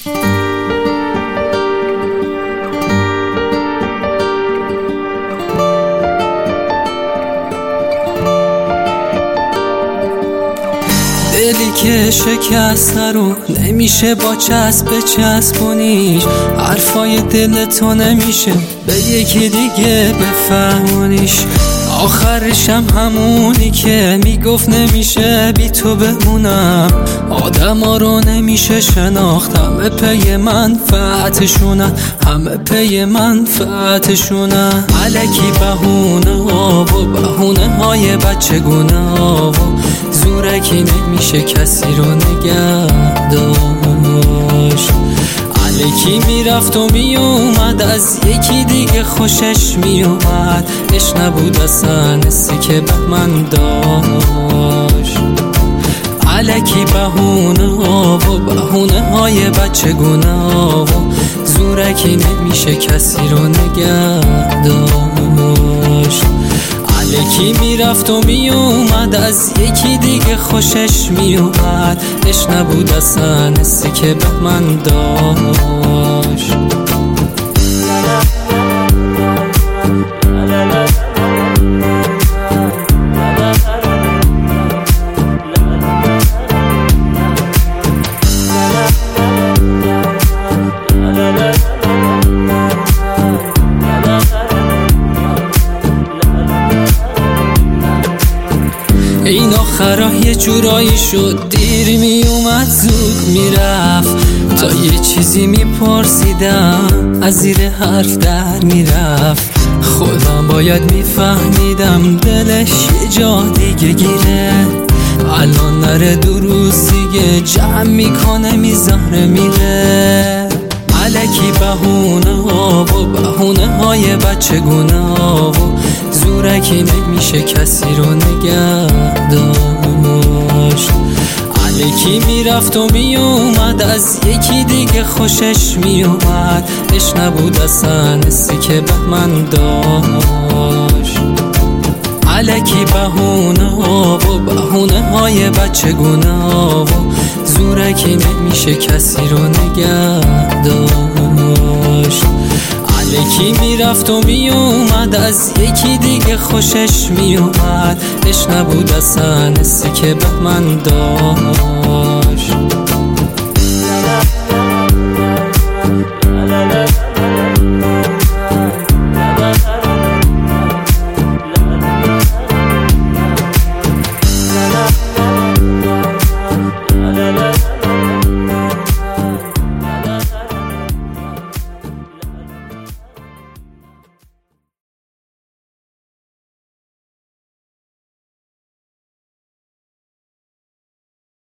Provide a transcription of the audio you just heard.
دلی که شکسته رو نمیشه با چسب بچسبونیش، حرفای دلتو نمیشه به یکی دیگه بفهمونیش. آخرشم همونی که میگفت نمیشه بی تو بمونم. آدما رو نمیشه شناخت، همه پی منفعتشونن، همه پی منفعتشونن. الکی بهونه ها و بهونه های بچگونه ها و زورکی نمیشه کسی رو نگه داشت. الکی میرفت و میومد، از یکی دیگه خوشش میومد، اش نبود اصلا حسی که به من داشت. الکی بهونه ها و بهونه های بچگونه ها و زورکی نمیشه کسی رو نگه داشت. الکی میرفت و میومد، از یکی دیگه خوشش میومد، اش نبود اصلا حسی که به من داشت. این آخرا یه جورایی شد، دیر می اومد زود میرفت. تا یه چیزی میپرسیدم از زیر حرف در میرفت. خودم باید میفهمیدم دلش یه جا دیگه گیره. الان نره 2 روز دیگه جمع میکنه میذاره میره. الکی بهونه ها و بهونه های بچگونه ها و زورکی نمیشه کسی رو نگه داشت. الکی میرفت و میومد، از یکی دیگه خوشش میومد، اش نبود اصلا حسی که به من داشت. الکی بهونه ها و بهونه های بچگونه ها و زورکی نمیشه کسی رو نگه داشت. الکی میرفت و میومد، از یکی دیگه خوشش میومد، اش نبود اصلا حسی که به من داشت.